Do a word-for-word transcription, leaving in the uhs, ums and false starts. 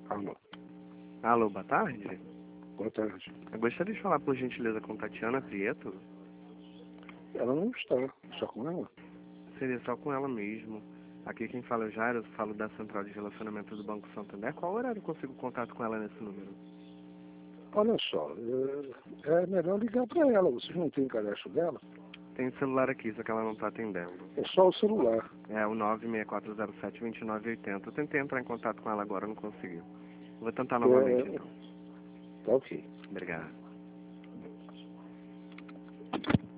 Alô. Alô, boa tarde. Boa tarde. Eu gostaria de falar, por gentileza, com Tatiana Prieto. Ela não está. Só com ela? Seria só com ela mesmo. Aqui quem fala é o Jairo, eu falo da Central de Relacionamento do Banco Santander. Qual horário eu consigo contato com ela nesse número? Olha só, é, é melhor ligar para ela. Vocês não têm cadastro dela? Tem celular aqui, só que ela não está atendendo. É só o celular. É o nove seis quatro zero sete, dois nove oito zero. Eu tentei entrar em contato com ela agora, não consegui. Vou tentar novamente, É, então. tá ok. Obrigado.